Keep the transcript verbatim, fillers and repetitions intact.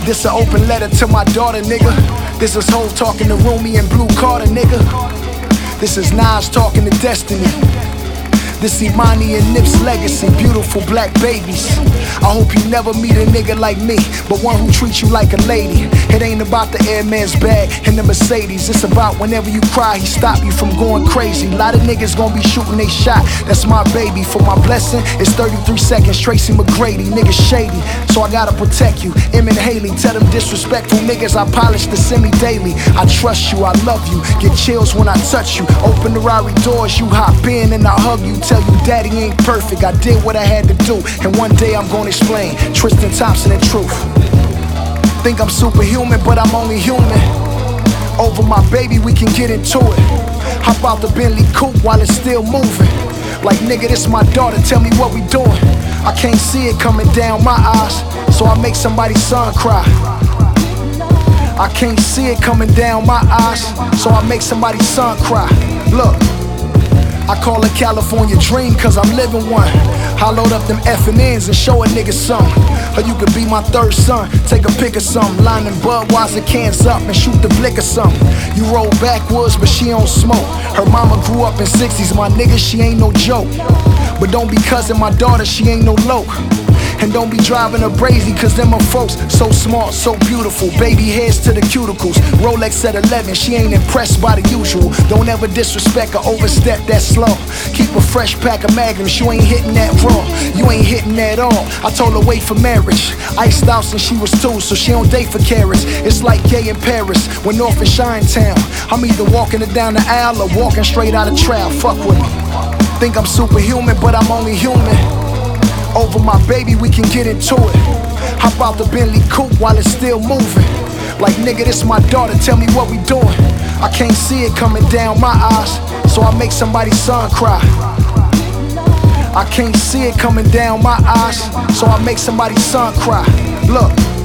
This an open letter to my daughter, nigga. This is Hov talking to Rumi and Blue Carter, nigga. This is Nas talking to Destiny. This Imani and Nip's legacy, beautiful black babies. I hope you never meet a nigga like me, but one who treats you like a lady. It ain't about the Airman's bag and the Mercedes. It's about whenever you cry, he stop you from going crazy. Lot of niggas gonna be shooting they shot, that's my baby. For my blessing, it's thirty-three seconds, Tracy McGrady. Niggas shady, so I gotta protect you. Em and Haley, tell them disrespectful niggas I polish the semi daily. I trust you, I love you, get chills when I touch you. Open the Rari doors, you hop in and I hug you. Tell you daddy ain't perfect, I did what I had to do, and one day I'm gonna explain Tristan Thompson and truth. Think I'm superhuman, but I'm only human. Over my baby, we can get into it. Hop out the Bentley coupe while it's still moving. Like nigga, this my daughter, tell me what we doing. I can't see it coming down my eyes, so I make somebody's son cry. I can't see it coming down my eyes, so I make somebody's son cry. Look, I call it California dream cause I'm living one. I load up them F and N's and show a nigga something. Or you could be my third son, take a pic of something. Lining Budweiser cans up and shoot the blick or something. You roll backwards but she don't smoke. Her mama grew up in sixties, my nigga, she ain't no joke. But don't be cousin my daughter, she ain't no loke. And don't be driving her brazy cause them are folks so smart, so beautiful. Baby hairs to the cuticles, Rolex at eleven, she ain't impressed by the usual. Don't ever disrespect or overstep that slow. Keep a fresh pack of magnums, you ain't hitting that raw. You ain't hitting that all. I told her wait for marriage, iced out since she was two, so she don't date for carrots. It's like gay in Paris, when North in Chinatown. I'm either walking it down the aisle or walking straight out of trial. Fuck with me. Think I'm superhuman, but I'm only human. Over my baby, we can get into it. Hop out the Bentley coupe while it's still moving. Like nigga, this my daughter, tell me what we doing. I can't see it coming down my eyes, so I make somebody's son cry. I can't see it coming down my eyes, so I make somebody's son cry. Look.